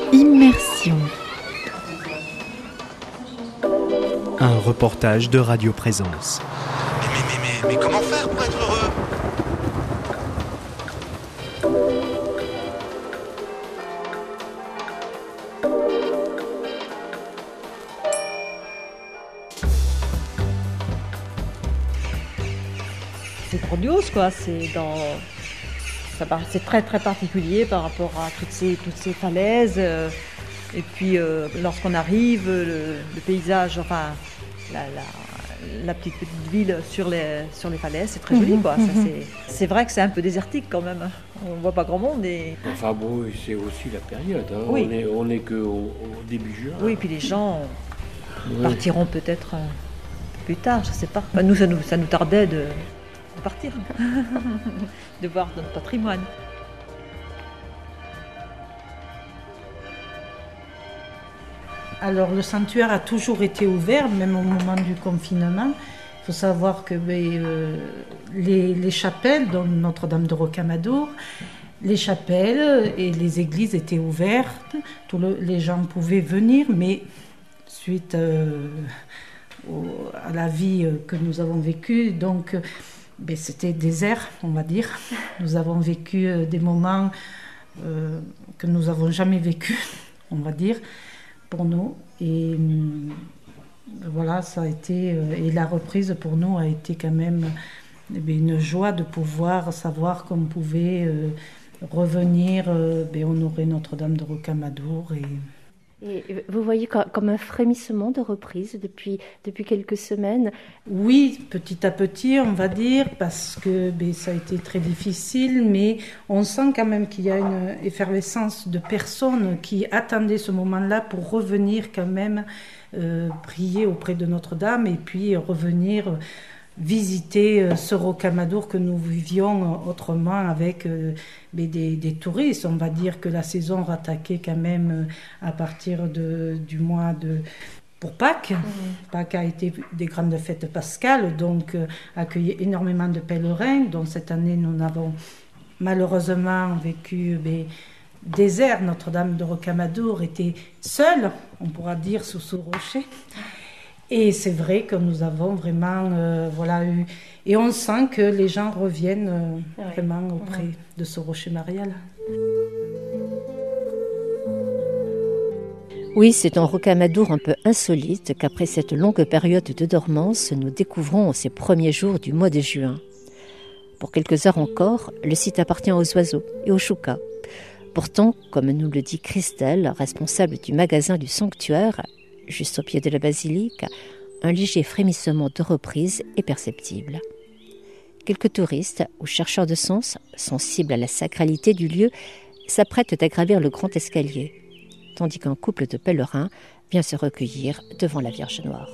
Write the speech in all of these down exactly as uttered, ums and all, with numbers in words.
Immersion. Un reportage de Radio Présence. Mais, mais, mais, mais, mais comment faire pour être heureux ? C'est grandiose, quoi. C'est dans... Ça, c'est très très particulier par rapport à toutes ces, toutes ces falaises. Et puis euh, lorsqu'on arrive, le, le paysage, enfin la, la, la petite, petite ville sur les, sur les falaises, c'est très joli, quoi. Ça, c'est, c'est vrai que c'est un peu désertique quand même. On ne voit pas grand monde. Et... Enfin bon, c'est aussi la période. Hein. Oui. On est, on est qu'au au début juin. Oui, et puis les gens oui. partiront peut-être un peu plus tard, je ne sais pas. Enfin, nous, ça nous, ça nous tardait de, de partir, de voir notre patrimoine. Alors le sanctuaire a toujours été ouvert, même au moment du confinement. Il faut savoir que ben, euh, les, les chapelles, dont Notre-Dame de Rocamadour, les chapelles et les églises étaient ouvertes. Tout le, les gens pouvaient venir, mais suite euh, au, à la vie que nous avons vécue, donc ben, c'était désert, on va dire. Nous avons vécu des moments euh, que nous n'avons jamais vécus, on va dire, pour nous. Et euh, voilà, ça a été... Euh, et la reprise pour nous a été quand même eh bien, une joie de pouvoir savoir qu'on pouvait euh, revenir, euh, bien, honorer Notre-Dame de Rocamadour. Et... Et vous voyez comme un frémissement de reprise depuis, depuis quelques semaines ? Oui, petit à petit, on va dire, parce que ben, ça a été très difficile, mais on sent quand même qu'il y a une effervescence de personnes qui attendaient ce moment-là pour revenir quand même euh, prier auprès de Notre-Dame et puis revenir visiter ce Rocamadour que nous vivions autrement avec euh, des, des touristes. On va dire que la saison rattaquait quand même à partir de, du mois de... pour Pâques. Mmh. Pâques a été des grandes fêtes pascales, donc euh, accueilli énormément de pèlerins. Donc cette année, nous avons malheureusement vécu... Ben, désert. Notre-Dame de Rocamadour était seule, on pourra dire, sous ce rocher. Et c'est vrai que nous avons vraiment euh, voilà, eu... Et on sent que les gens reviennent euh, oui. vraiment auprès oui. de ce rocher marial. Oui, c'est en Rocamadour un peu insolite qu'après cette longue période de dormance, nous découvrons ces premiers jours du mois de juin. Pour quelques heures encore, le site appartient aux oiseaux et aux choucas. Pourtant, comme nous le dit Christelle, responsable du magasin du sanctuaire, juste au pied de la basilique, un léger frémissement de reprise est perceptible. Quelques touristes ou chercheurs de sens, sensibles à la sacralité du lieu, s'apprêtent à gravir le grand escalier, tandis qu'un couple de pèlerins vient se recueillir devant la Vierge Noire.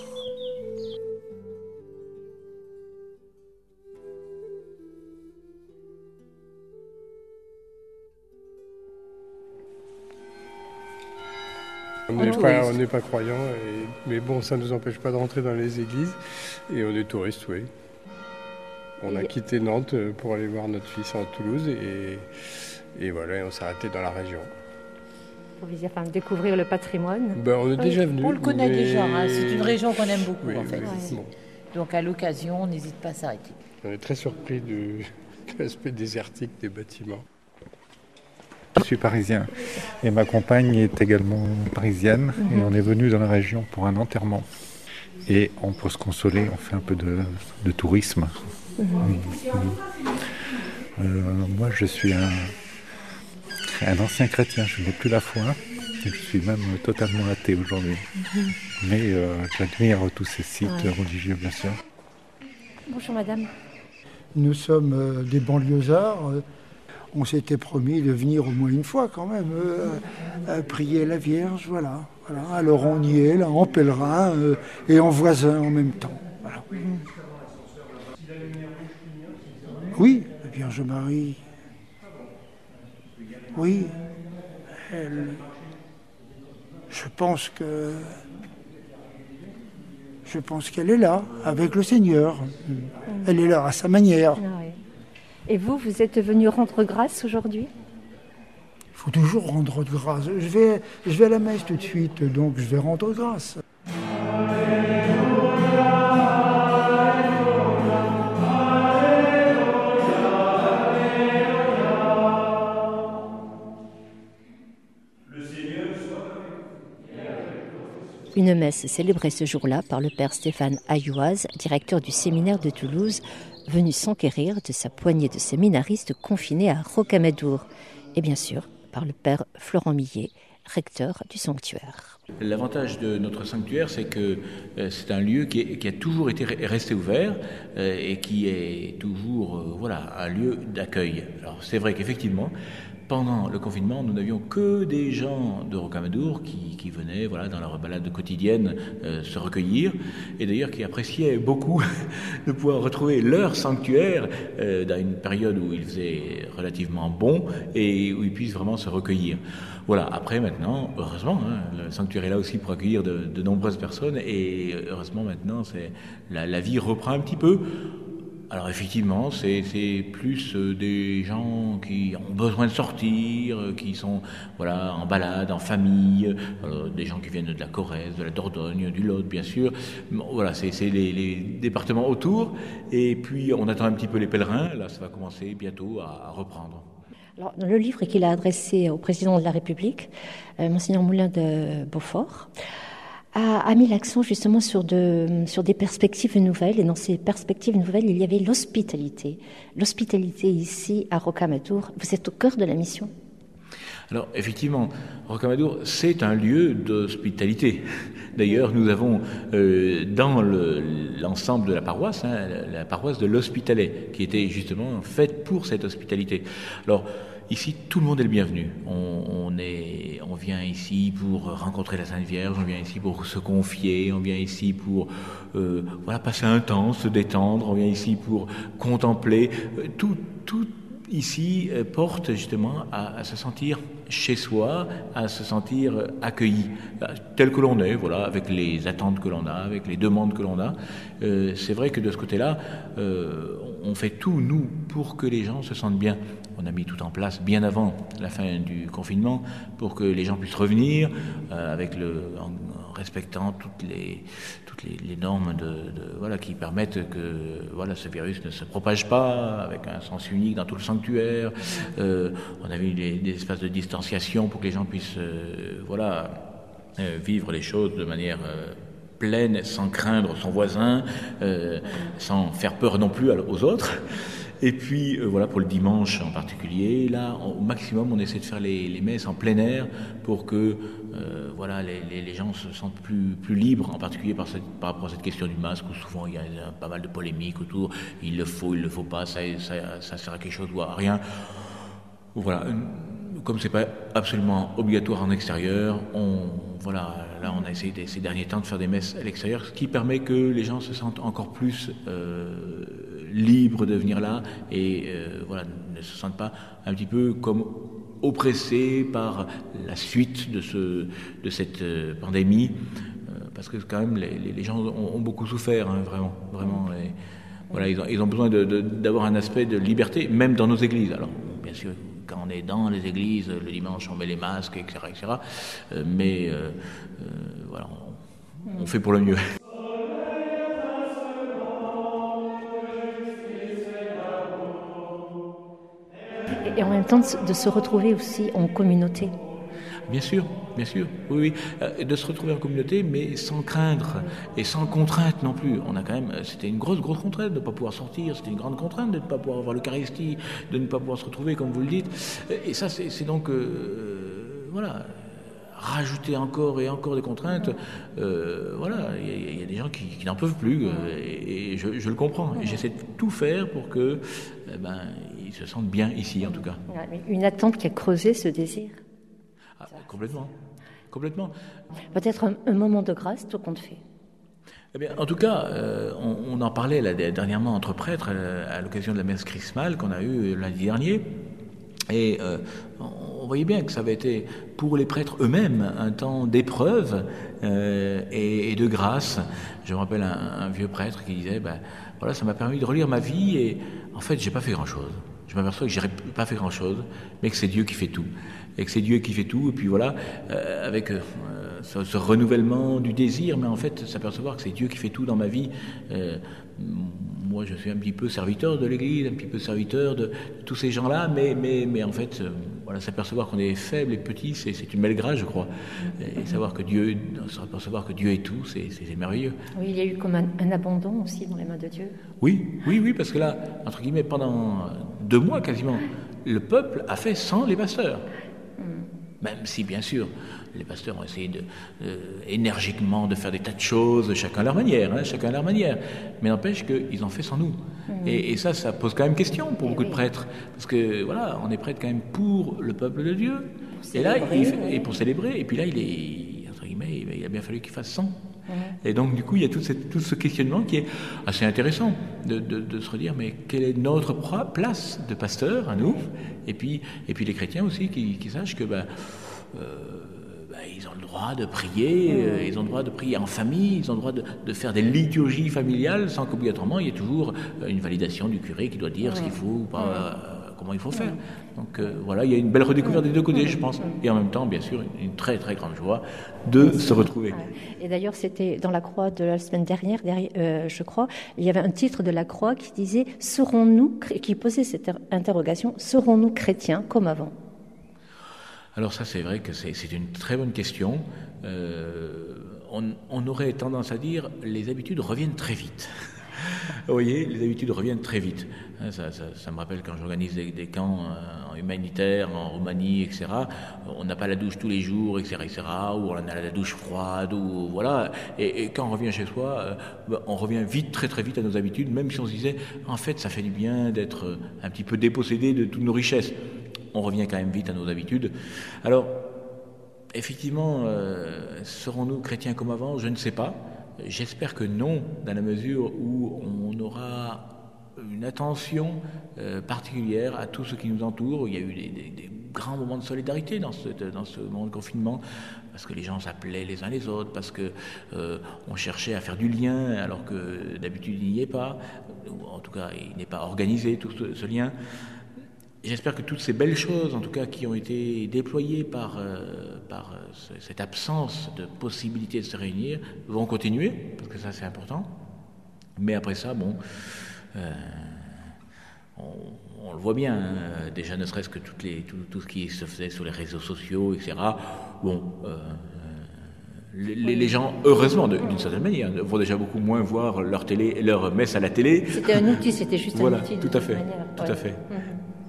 On n'est pas, on n'est pas croyants, et, mais bon, ça ne nous empêche pas de rentrer dans les églises. Et on est touristes, oui. On a quitté Nantes pour aller voir notre fils en Toulouse et, et voilà, on s'est arrêté dans la région. Pour enfin, découvrir le patrimoine. Ben, on est oui, déjà venu. On le connaît mais... déjà, hein. C'est une région qu'on aime beaucoup oui, en fait. Oui, ouais. bon. Donc à l'occasion, on n'hésite pas à s'arrêter. On est très surpris du, de l'aspect désertique des bâtiments. Je suis parisien et ma compagne est également parisienne mm-hmm. et on est venu dans la région pour un enterrement. Et on peut se consoler, on fait un peu de, de tourisme. Mm-hmm. Euh, moi je suis un, un ancien chrétien, je n'ai plus la foi et je suis même totalement athée aujourd'hui. Mm-hmm. Mais euh, j'admire tous ces sites ouais. religieux bien sûr. Bonjour madame. Nous sommes euh, des banlieusards. Euh, On s'était promis de venir au moins une fois quand même, euh, à prier la Vierge, voilà, voilà. Alors on y est, là, en pèlerin euh, et en voisin en même temps. Voilà. Oui, la Vierge Marie. Oui, elle. Je pense que. Je pense qu'elle est là, avec le Seigneur. Elle est là à sa manière. Et vous, vous êtes venu rendre grâce aujourd'hui ? Il faut toujours rendre grâce. Je vais, je vais à la messe tout de suite, donc je vais rendre grâce. Une messe célébrée ce jour-là par le père Stéphane Ayouaz, directeur du séminaire de Toulouse, venu s'enquérir de sa poignée de séminaristes confinés à Rocamadour. Et bien sûr, par le père Florent Millet, recteur du sanctuaire. L'avantage de notre sanctuaire, c'est que euh, c'est un lieu qui, est, qui a toujours été resté ouvert euh, et qui est toujours euh, voilà, un lieu d'accueil. Alors c'est vrai qu'effectivement, pendant le confinement, nous n'avions que des gens de Rocamadour qui, qui venaient voilà, dans leur balade quotidienne euh, se recueillir, et d'ailleurs qui appréciaient beaucoup de pouvoir retrouver leur sanctuaire euh, dans une période où il faisait relativement bon et où ils puissent vraiment se recueillir. Voilà, après maintenant, heureusement, hein, le sanctuaire est là aussi pour accueillir de, de nombreuses personnes, et heureusement maintenant, c'est, la, la vie reprend un petit peu. Alors effectivement, c'est, c'est plus euh, des gens qui ont besoin de sortir, euh, qui sont voilà, en balade, en famille, euh, des gens qui viennent de la Corrèze, de la Dordogne, du Lot, bien sûr. Bon, voilà, c'est, c'est les, les départements autour. Et puis on attend un petit peu les pèlerins. Là, ça va commencer bientôt à, à reprendre. Alors, le livre qu'il a adressé au président de la République, euh, Monseigneur Moulin de Beaufort, a, a mis l'accent justement sur, de, sur des perspectives nouvelles. Et dans ces perspectives nouvelles, il y avait l'hospitalité. L'hospitalité ici, à Rocamadour, vous êtes au cœur de la mission. Alors, effectivement, Rocamadour, c'est un lieu d'hospitalité. D'ailleurs, nous avons euh, dans le, l'ensemble de la paroisse, hein, la, la paroisse de l'Hospitalet, qui était justement faite pour cette hospitalité. Alors, ici, tout le monde est le bienvenu. On, on, est, on vient ici pour rencontrer la Sainte Vierge, on vient ici pour se confier, on vient ici pour euh, voilà, passer un temps, se détendre, on vient ici pour contempler. Tout, tout ici euh, porte justement à, à se sentir chez soi, à se sentir accueilli, tel que l'on est, voilà, avec les attentes que l'on a, avec les demandes que l'on a. Euh, c'est vrai que de ce côté-là, euh, on fait tout, nous, pour que les gens se sentent bien. On a mis tout en place bien avant la fin du confinement pour que les gens puissent revenir euh, avec le, en, en respectant toutes les, toutes les, les normes de, de, voilà, qui permettent que voilà, ce virus ne se propage pas, avec un sens unique dans tout le sanctuaire. Euh, on a mis des, des espaces de distanciation pour que les gens puissent euh, voilà, euh, vivre les choses de manière euh, pleine, sans craindre son voisin, euh, sans faire peur non plus aux autres. Et puis, euh, voilà, pour le dimanche en particulier, là, au maximum, on essaie de faire les, les messes en plein air pour que, euh, voilà, les, les, les gens se sentent plus, plus libres, en particulier par, cette, par rapport à cette question du masque, où souvent il y a pas mal de polémiques autour, il le faut, il le faut pas, ça, ça, ça sert à quelque chose ou à rien. Voilà, comme c'est pas absolument obligatoire en extérieur, on, voilà, là, on a essayé des, ces derniers temps de faire des messes à l'extérieur, ce qui permet que les gens se sentent encore plus euh, libres de venir là et euh, voilà, ne se sentent pas un petit peu comme oppressés par la suite de, ce, de cette euh, pandémie, euh, parce que quand même les, les gens ont, ont beaucoup souffert, hein, vraiment, vraiment. Et, voilà, ils ont, ils ont besoin de, de, d'avoir un aspect de liberté, même dans nos églises. Alors, bien sûr, quand on est dans les églises, le dimanche, on met les masques, et cetera, et cetera. Euh, mais euh, euh, voilà, on, on fait pour le mieux. Et en même temps, de se retrouver aussi en communauté. Bien sûr, bien sûr, oui, oui. Euh, de se retrouver en communauté, mais sans craindre et sans contrainte non plus. On a quand même, c'était une grosse, grosse contrainte de ne pas pouvoir sortir, c'était une grande contrainte de ne pas pouvoir avoir l'Eucharistie, de ne pas pouvoir se retrouver, comme vous le dites. Et ça, c'est, c'est donc, euh, voilà, rajouter encore et encore des contraintes. Euh, voilà, il y, y a des gens qui, qui n'en peuvent plus, euh, et, et je, je le comprends. Et j'essaie de tout faire pour que, eh ben, ils se sentent bien ici, en tout cas. Une attente qui a creusé ce désir. Ah, complètement, complètement. Peut-être un, un moment de grâce, tout compte fait. Eh bien, en tout cas, euh, on, on en parlait là, dernièrement entre prêtres à, à l'occasion de la messe chrismale qu'on a eue lundi dernier. Et euh, on voyait bien que ça avait été pour les prêtres eux-mêmes un temps d'épreuve euh, et, et de grâce. Je me rappelle un, un vieux prêtre qui disait ben, voilà, ça m'a permis de relire ma vie et en fait, j'ai pas fait grand-chose. Je m'aperçois que j'ai pas fait grand-chose, mais que c'est Dieu qui fait tout. et que c'est Dieu qui fait tout, et puis voilà, euh, avec euh, ce, ce renouvellement du désir, mais en fait s'apercevoir que c'est Dieu qui fait tout dans ma vie. Euh, moi je suis un petit peu serviteur de l'Église, un petit peu serviteur de, de tous ces gens-là, mais, mais, mais en fait, euh, voilà, s'apercevoir qu'on est faible et petit, c'est, c'est une belle grâce, je crois. Et savoir que Dieu, s'apercevoir que Dieu est tout, c'est, c'est, c'est merveilleux. Oui, il y a eu comme un, un abandon aussi dans les mains de Dieu. Oui, oui, oui, parce que là, entre guillemets, pendant deux mois quasiment, le peuple a fait sans les pasteurs. Mm. Même si, bien sûr, les pasteurs ont essayé de, euh, énergiquement de faire des tas de choses, chacun à leur manière, hein, chacun à leur manière. Mais n'empêche qu'ils ont fait sans nous. Mmh. Et, et ça, ça pose quand même question pour et beaucoup oui. de prêtres. Parce que, voilà, on est prêtre quand même pour le peuple de Dieu. Et là, il fait, et pour célébrer. Et puis là, il est, entre guillemets, il a bien fallu qu'il fasse sans. Mmh. Et donc, du coup, il y a tout, cette, tout ce questionnement qui est assez intéressant de, de, de se redire, mais quelle est notre place de pasteur à nous ? Et puis, et puis les chrétiens aussi qui, qui sachent que, ben, euh, ben, ils ont le droit de prier, mmh. euh, ils ont le droit de prier en famille, ils ont le droit de, de faire des liturgies familiales sans qu'obligatoirement il y ait toujours une validation du curé qui doit dire mmh. ce qu'il faut ou pas, euh, comment il faut faire. Mmh. Donc euh, voilà, il y a une belle redécouverte mmh. des deux côtés, je pense, et en même temps, bien sûr, une, une très très grande joie de mmh. se retrouver. Et d'ailleurs, c'était dans la croix de la semaine dernière, derrière, euh, je crois, il y avait un titre de la croix qui disait « Serons-nous » qui posait cette interrogation « Serons-nous chrétiens comme avant ?» Alors ça, c'est vrai que c'est, c'est une très bonne question. Euh, on, on aurait tendance à dire les habitudes reviennent très vite. Vous voyez, les habitudes reviennent très vite. Ça, ça, ça me rappelle quand j'organise des, des camps en humanitaire, en Roumanie, et cetera. On n'a pas la douche tous les jours, et cetera, et cetera. Ou on a la douche froide, ou voilà. Et, et quand on revient chez soi, euh, on revient vite, très très vite à nos habitudes, même si on se disait, en fait, ça fait du bien d'être un petit peu dépossédé de toutes nos richesses. On revient quand même vite à nos habitudes. Alors, effectivement, euh, serons-nous chrétiens comme avant ? Je ne sais pas. J'espère que non, dans la mesure où on aura une attention euh, particulière à tout ce qui nous entoure. Il y a eu des, des, des grands moments de solidarité dans ce, dans ce moment de confinement, parce que les gens s'appelaient les uns les autres, parce que euh, on cherchait à faire du lien, alors que d'habitude il n'y est pas, ou en tout cas il n'est pas organisé tout ce, ce lien. J'espère que toutes ces belles choses, en tout cas, qui ont été déployées par, euh, par euh, cette absence de possibilité de se réunir, vont continuer, parce que ça, c'est important. Mais après ça, bon, euh, on, on le voit bien, hein, déjà ne serait-ce que toutes les, tout, tout ce qui se faisait sur les réseaux sociaux, et cetera. Bon, euh, les, les gens, heureusement, d'une certaine manière, vont déjà beaucoup moins voir leur télé, leur messe à la télé. C'était un outil, c'était juste voilà, un outil. Tout à fait, manière. tout ouais. à fait. Mmh.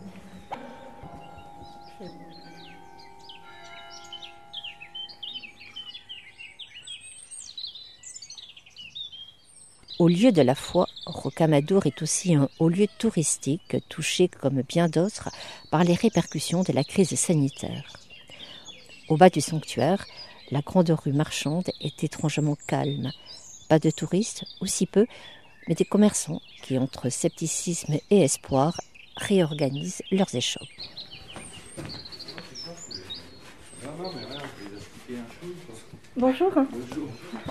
Au lieu de la foi, Rocamadour est aussi un haut lieu touristique touché, comme bien d'autres, par les répercussions de la crise sanitaire. Au bas du sanctuaire, la grande rue marchande est étrangement calme. Pas de touristes, ou si peu, mais des commerçants qui, entre scepticisme et espoir, réorganisent leurs échoppes. Bonjour. Bonjour.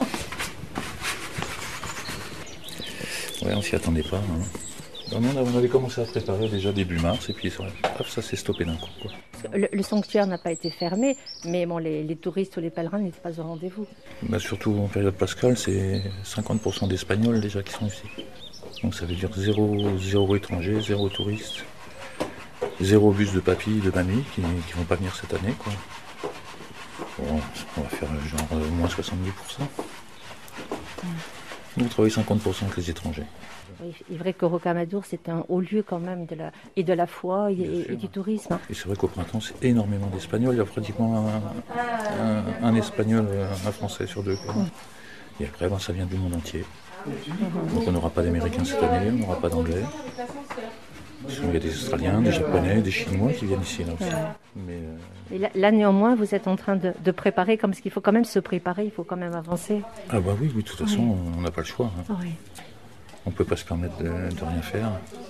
Ouais, on s'y attendait pas. Hein. On, a, on avait commencé à préparer déjà début mars et puis hop, ça s'est stoppé d'un coup. Quoi. Le, le sanctuaire n'a pas été fermé, mais bon, les, les touristes ou les pèlerins n'étaient pas au rendez-vous. Bah, surtout en période pascale, c'est cinquante pour cent d'Espagnols déjà qui sont ici. Donc ça veut dire zéro, zéro étranger, zéro touriste, zéro bus de papy, de mamie qui ne vont pas venir cette année. Quoi. Bon, on va faire genre euh, moins soixante-dix pour cent. Mmh. Nous, on travaille cinquante pour cent avec les étrangers. Oui, il est vrai que Rocamadour, c'est un haut lieu quand même de la, et de la foi et, et, et du tourisme. Et c'est vrai qu'au printemps, c'est énormément d'Espagnols. Il y a pratiquement un, un, un Espagnol, un Français sur deux. Mmh. Et après, ben, ça vient du monde entier. Mmh. Donc on n'aura pas d'Américains cette année, on n'aura pas d'Anglais. Il y a des Australiens, des Japonais, des Chinois qui viennent ici. Là aussi. Ouais. Mais, euh... Et là, là, néanmoins, vous êtes en train de, de préparer, comme ce qu'il faut quand même se préparer, il faut quand même avancer. Ah bah oui, oui de toute façon, oui. on n'a pas le choix. Hein. Oui. On ne peut pas se permettre de, de rien faire.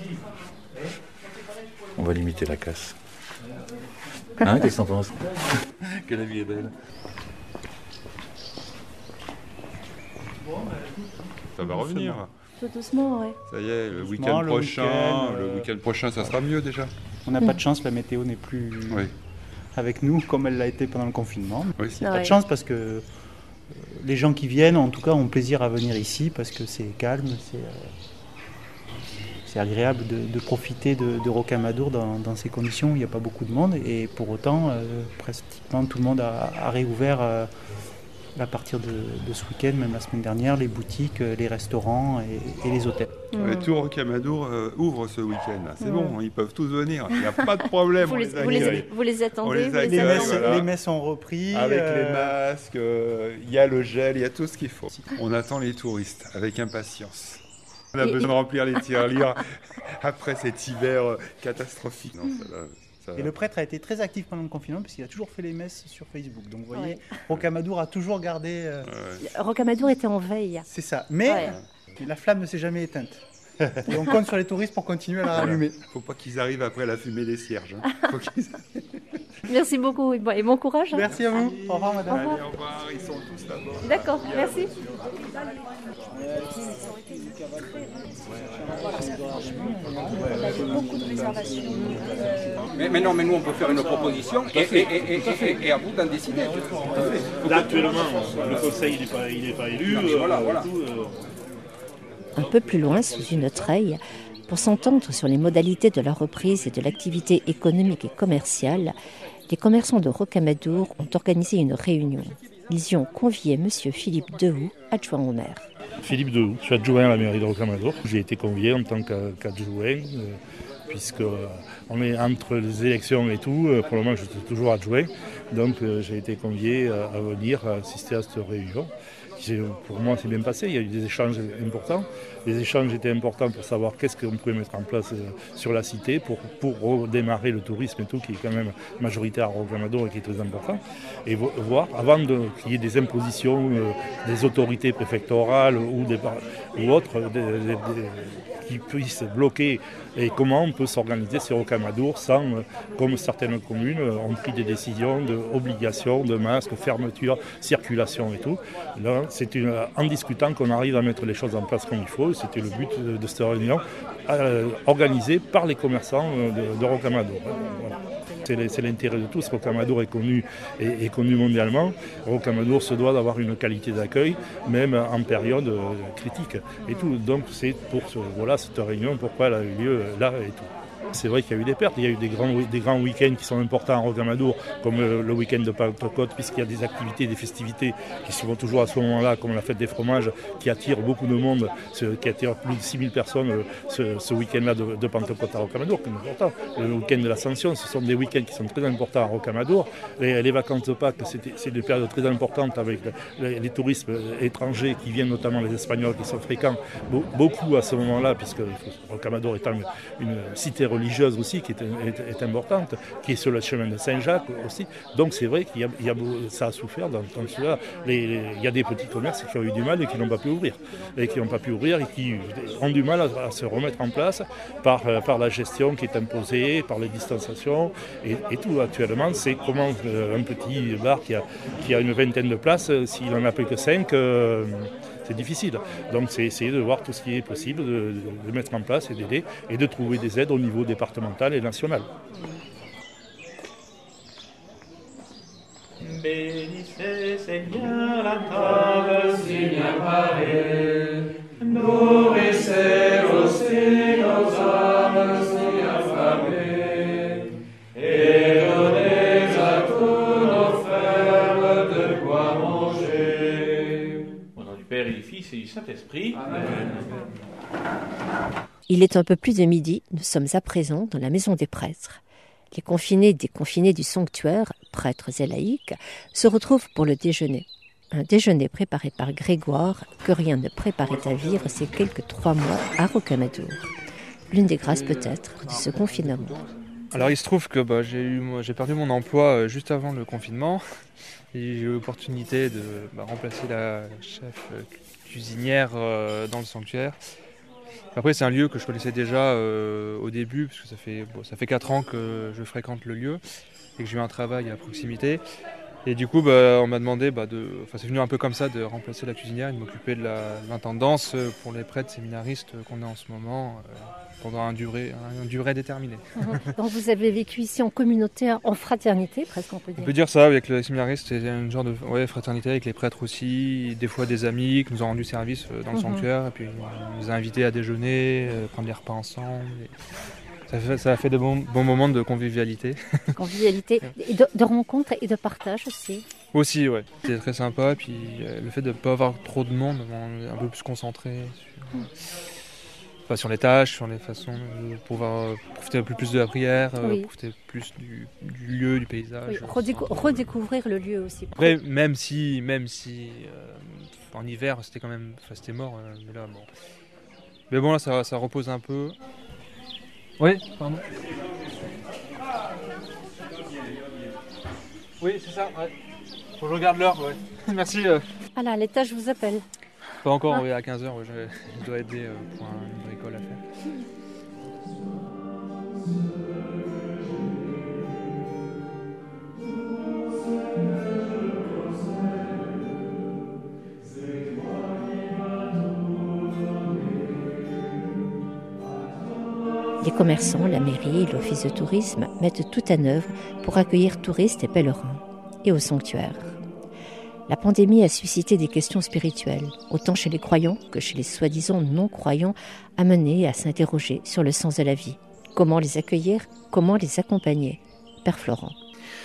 On va limiter la casse. Hein, qu'est-ce que t'en penses? Que la vie est belle. Ça va revenir. Tout doucement, oui. Ça y est, le week-end prochain, le week-end week prochain, ça sera mieux déjà. On n'a mmh. pas de chance, la météo n'est plus, oui. avec nous, comme elle l'a été pendant le confinement. Oui. Il n'y a Ah pas ouais. de chance parce que euh, les gens qui viennent, en tout cas, ont plaisir à venir ici parce que c'est calme, c'est, euh, c'est agréable de, de profiter de, de Rocamadour dans, dans ces conditions où il n'y a pas beaucoup de monde. Et pour autant, euh, pratiquement tout le monde a, a réouvert euh, à partir de, de ce week-end, même la semaine dernière, les boutiques, les restaurants et, et les hôtels. Ouais, tout Rocamadour euh, ouvre ce week-end. Là. C'est mmh. bon, ils peuvent tous venir. Il n'y a pas de problème. Vous, on les, les vous, les, vous les attendez, on les, vous accueille, les, les, messes, voilà. les messes ont repris. Avec euh... les masques, il euh, y a le gel, il y a tout ce qu'il faut. On attend les touristes avec impatience. On a et, besoin et... de remplir les tirelires après cet hiver catastrophique. Non, ça va. Ça Et le prêtre a été très actif pendant le confinement parce qu'il a toujours fait les messes sur Facebook. Donc vous voyez, ouais. Rocamadour a toujours gardé... Euh... Ouais. Rocamadour était en veille. C'est ça. Mais ouais. la flamme ne s'est jamais éteinte. Et on compte sur les touristes pour continuer à la rallumer. Il ne faut pas qu'ils arrivent après la fumée des cierges. Hein. Faut qu'ils... Merci beaucoup et bon courage. Merci à vous. Allez, au revoir madame. Allez, au revoir, ils sont tous là-bas. D'accord, merci. On a eu beaucoup de réservations. Mais, mais non, mais nous on peut faire une proposition et, et, et, et, et, et à vous d'en décider. Là actuellement, le conseil n'est pas, il n'est pas élu. Non, voilà, euh, voilà. tout, euh... Un peu plus loin, sous une treille, pour s'entendre sur les modalités de la reprise et de l'activité économique et commerciale, les commerçants de Rocamadour ont organisé une réunion. Ils y ont convié M. Philippe Dehoux, adjoint au maire. Philippe Dehoux, je suis adjoint à la mairie de Rocamadour. J'ai été convié en tant qu'adjoint, euh, puisque euh, on est entre les élections et tout. Euh, pour le moment, je suis toujours adjoint. Donc, euh, j'ai été convié à, à venir assister à cette réunion. Pour moi, c'est bien passé. Il y a eu des échanges importants. Les échanges étaient importants pour savoir qu'est-ce qu'on pouvait mettre en place sur la cité pour, pour redémarrer le tourisme et tout, qui est quand même majoritaire à Rocamadour et qui est très important. Et voir, avant de, qu'il y ait des impositions euh, des autorités préfectorales ou, des, ou autres, des, des, des, qui puissent bloquer et comment on peut s'organiser sur Rocamadour sans, euh, comme certaines communes euh, ont pris des décisions d'obligation de masques, fermeture, circulation et tout. Là, c'est une, en discutant qu'on arrive à mettre les choses en place comme il faut. C'était le but de, de cette réunion euh, organisée par les commerçants de, de Rocamadour. Voilà. C'est l'intérêt de tous. Rocamadour est connu, est, est connu mondialement. Rocamadour se doit d'avoir une qualité d'accueil, même en période euh, critique et tout. Donc c'est pour ce, voilà, cette réunion, pourquoi elle a eu lieu là et tout. C'est vrai qu'il y a eu des pertes, il y a eu des grands, des grands week-ends qui sont importants à Rocamadour, comme le, le week-end de Pentecôte, puisqu'il y a des activités, des festivités qui se font toujours à ce moment-là, comme la fête des fromages, qui attire beaucoup de monde, ce, qui attire plus de six mille personnes ce, ce week-end-là de, de Pentecôte à Rocamadour, qui est important. Le week-end de l'Ascension, ce sont des week-ends qui sont très importants à Rocamadour. Les, les vacances de Pâques, c'est des périodes très importantes avec les, les touristes étrangers qui viennent, notamment les Espagnols qui sont fréquents, beaucoup à ce moment-là, puisque Rocamadour étant une, une cité religieuse aussi qui est, est, est importante, qui est sur le chemin de Saint-Jacques aussi. Donc c'est vrai qu'il y a, il y a, ça a souffert dans, dans cela. Les, les, il y a des petits commerces qui ont eu du mal et qui n'ont pas pu ouvrir. Et qui n'ont pas pu ouvrir et qui ont du mal à, à se remettre en place par, par la gestion qui est imposée, par les distanciations et, et tout. Actuellement, c'est comment euh, un petit bar qui a, qui a une vingtaine de places, s'il n'en a plus que cinq, euh, c'est difficile. Donc c'est essayer de voir tout ce qui est possible, de, de mettre en place et d'aider et de trouver des aides au niveau départemental et national. Bénissez Seigneur la table si bien parée, nourrissez aussi nos âmes si affamées, et donnez à tous nos frères de quoi manger. Au nom du Père et du Fils et du Saint-Esprit. Amen. Il est un peu plus de midi, nous sommes à présent dans la maison des prêtres. Les confinés et déconfinés du sanctuaire, prêtres et laïcs, se retrouvent pour le déjeuner. Un déjeuner préparé par Grégoire, que rien ne préparait à vivre ces quelques trois mois à Rocamadour. L'une des grâces peut-être de ce confinement. Alors il se trouve que bah, j'ai eu, moi, j'ai perdu mon emploi euh, juste avant le confinement. Et j'ai eu l'opportunité de bah, remplacer la chef euh, cuisinière euh, dans le sanctuaire. Après, c'est un lieu que je connaissais déjà euh, au début, parce que ça fait, bon, ça fait quatre ans que je fréquente le lieu et que j'ai eu un travail à proximité. Et du coup, bah, on m'a demandé, bah, de, enfin, c'est venu un peu comme ça, de remplacer la cuisinière et de m'occuper de, la, de l'intendance pour les prêtres séminaristes qu'on a en ce moment, euh, pendant un durée, un, une durée déterminée. Donc vous avez vécu ici en communauté, en fraternité presque, on peut dire. On peut dire ça, avec les séminaristes, c'est une genre de ouais, fraternité avec les prêtres aussi, des fois des amis qui nous ont rendu service dans le Mhm. sanctuaire, et puis on nous a invités à déjeuner, euh, prendre des repas ensemble. Et ça, fait, ça a fait de bons, bons moments de convivialité. Convivialité, et de, de rencontres et de partage aussi. Aussi, ouais. C'était très sympa, puis euh, le fait de ne pas avoir trop de monde, on est un peu plus concentré sur, Mm. enfin, sur les tâches, sur les façons de pouvoir euh, profiter un peu plus de la prière, euh, Oui. profiter plus du, du lieu, du paysage. Oui, redécou- redécouvrir le lieu aussi. Après, même si, même si euh, en hiver c'était quand même, enfin, c'était mort, euh, mais là bon. Mais bon là ça, ça repose un peu. Oui, pardon. Oui, c'est ça. Ouais. Faut que je regarde l'heure. Ouais. Merci. Euh. Ah là, l'étage vous appelle. Pas encore. Ah. Oui, à quinze heures. Ouais, je, je dois aider euh, pour un, une bricole à faire. Les commerçants, la mairie et l'office de tourisme mettent tout en œuvre pour accueillir touristes et pèlerins, et au sanctuaire. La pandémie a suscité des questions spirituelles, autant chez les croyants que chez les soi-disant non-croyants, amenés à s'interroger sur le sens de la vie. Comment les accueillir? Comment les accompagner? Père Florent.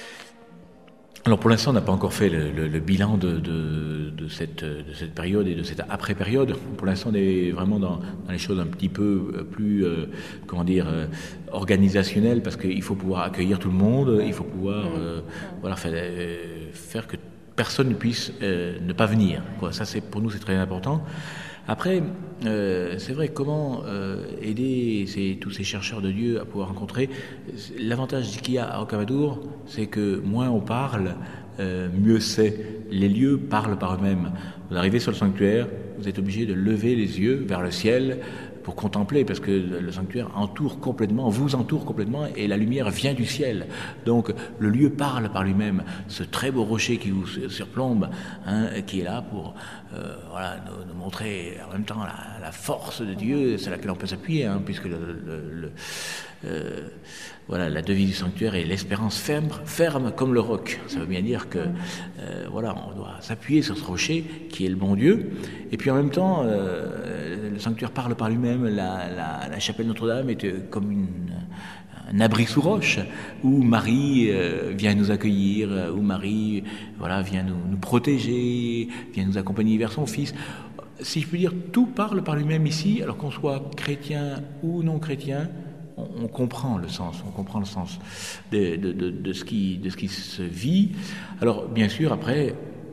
Alors pour l'instant, on n'a pas encore fait le, le, le bilan de, de, de, cette, de cette période et de cette après-période. Pour l'instant, on est vraiment dans, dans les choses un petit peu plus, euh, comment dire, euh, organisationnelles, parce qu'il faut pouvoir accueillir tout le monde, il faut pouvoir euh, voilà, faire, euh, faire que personne ne puisse euh, ne pas venir. Quoi. Ça, c'est, pour nous, c'est très important. Après, euh, c'est vrai, comment euh, aider ces, tous ces chercheurs de Dieu à pouvoir rencontrer. L'avantage qu'il y a à Rocamadour, c'est que moins on parle, euh, mieux c'est. Les lieux parlent par eux-mêmes. Vous arrivez sur le sanctuaire, vous êtes obligé de lever les yeux vers le ciel pour contempler, parce que le sanctuaire entoure complètement, vous entoure complètement, et la lumière vient du ciel. Donc le lieu parle par lui-même. Ce très beau rocher qui vous surplombe, hein, qui est là pour euh, voilà, nous, nous montrer en même temps la, la force de Dieu, c'est laquelle on peut s'appuyer, hein, puisque le, le, le, euh, voilà, la devise du sanctuaire est l'espérance ferme, ferme comme le roc. Ça veut bien dire que euh, voilà, on doit s'appuyer sur ce rocher qui est le bon Dieu. Et puis en même temps, euh, le sanctuaire parle par lui-même. La, la, la chapelle Notre-Dame est comme une, un abri sous roche où Marie euh, vient nous accueillir, où Marie voilà, vient nous, nous protéger, vient nous accompagner vers son Fils. Si je peux dire, tout parle par lui-même ici, alors qu'on soit chrétien ou non chrétien. On comprend le sens, on comprend le sens de, de, de, de, ce qui, de ce qui se vit. Alors, bien sûr, après,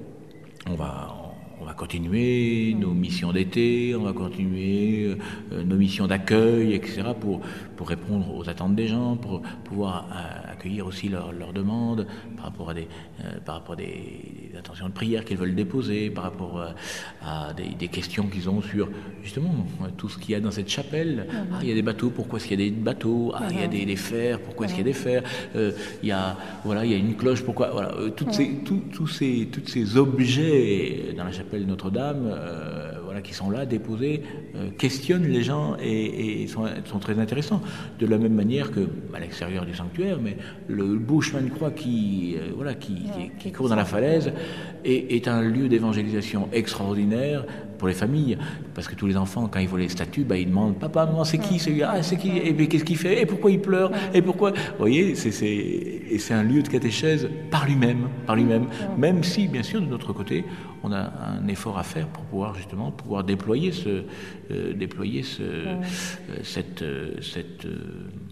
on va, on va continuer nos missions d'été, on va continuer euh, nos missions d'accueil, et cetera, pour, pour répondre aux attentes des gens, pour pouvoir euh, accueillir aussi leurs leur demandes par rapport à des, euh, par rapport à des, des intentions de prière qu'ils veulent déposer, par rapport euh, à des, des questions qu'ils ont sur, justement, tout ce qu'il y a dans cette chapelle. Mm-hmm. Ah, il y a des bateaux, pourquoi est-ce qu'il y a des bateaux? Ah, mm-hmm. Il y a des, des fers, pourquoi mm-hmm. est-ce qu'il y a des fers? euh, il, y a, voilà, il y a une cloche, pourquoi? Voilà, euh, toutes mm-hmm. ces, tout, tous ces, tous ces objets dans la chapelle Notre-Dame, euh, voilà, qui sont là, déposés, euh, questionnent les gens et, et sont, sont très intéressants. De la même manière que, à l'extérieur du sanctuaire, mais le beau chemin de croix qui, euh, voilà, qui, qui, qui court dans la falaise est, est un lieu d'évangélisation extraordinaire pour les familles, parce que tous les enfants, quand ils voient les statues, bah, ils demandent « Papa, maman, c'est qui celui-là? Ah, c'est qui? Et puis qu'est-ce qu'il fait? Et pourquoi il pleure? Et pourquoi ?» Vous voyez, c'est, c'est, et c'est un lieu de catéchèse par lui-même, par lui-même, même si, bien sûr, de notre côté, on a un effort à faire pour pouvoir justement pouvoir déployer ce, euh, déployer ce, euh, cette, euh, cette euh,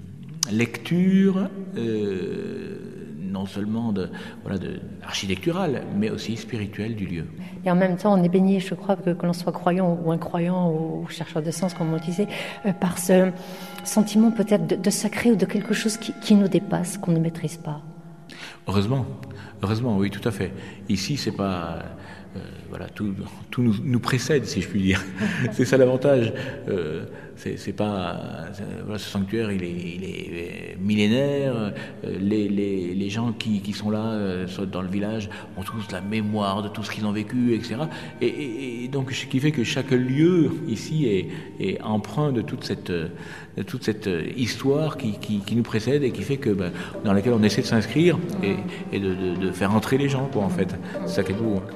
lecture euh, non seulement de, voilà, de, architecturale, mais aussi spirituelle du lieu. Et en même temps, on est baigné, je crois, que, que l'on soit croyant ou incroyant ou chercheur de sens, comme on disait, euh, par ce sentiment peut-être de, de sacré ou de quelque chose qui, qui nous dépasse, qu'on ne maîtrise pas. Heureusement, heureusement, oui, tout à fait. Ici, c'est pas... Euh, voilà, tout, tout nous, nous précède, si je puis dire. C'est ça l'avantage. Euh, c'est, c'est pas, c'est, voilà, ce sanctuaire, il est, il est millénaire. Les, les, les gens qui, qui sont là, euh, dans le village, ont tous la mémoire de tout ce qu'ils ont vécu, et cetera. Et, et, et donc, ce qui fait que chaque lieu ici est, est empreint de toute cette, de toute cette histoire qui, qui, qui nous précède et qui fait que, ben, dans laquelle on essaie de s'inscrire et, et de, de, de faire entrer les gens, quoi, en fait. C'est ça qui est beau. Hein.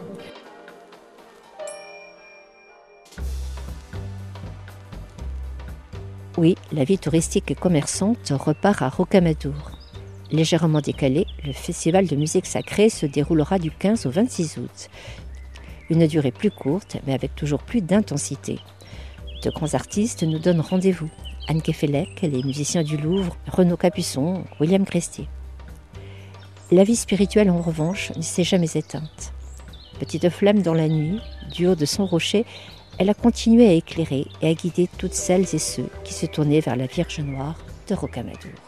Oui, la vie touristique et commerçante repart à Rocamadour. Légèrement décalé, le festival de musique sacrée se déroulera du quinze au vingt-six août. Une durée plus courte, mais avec toujours plus d'intensité. De grands artistes nous donnent rendez-vous. Anne Kefelec, les musiciens du Louvre, Renaud Capuçon, William Crestier. La vie spirituelle, en revanche, ne s'est jamais éteinte. Petite flamme dans la nuit, du haut de son rocher, elle a continué à éclairer et à guider toutes celles et ceux qui se tournaient vers la Vierge Noire de Rocamadour.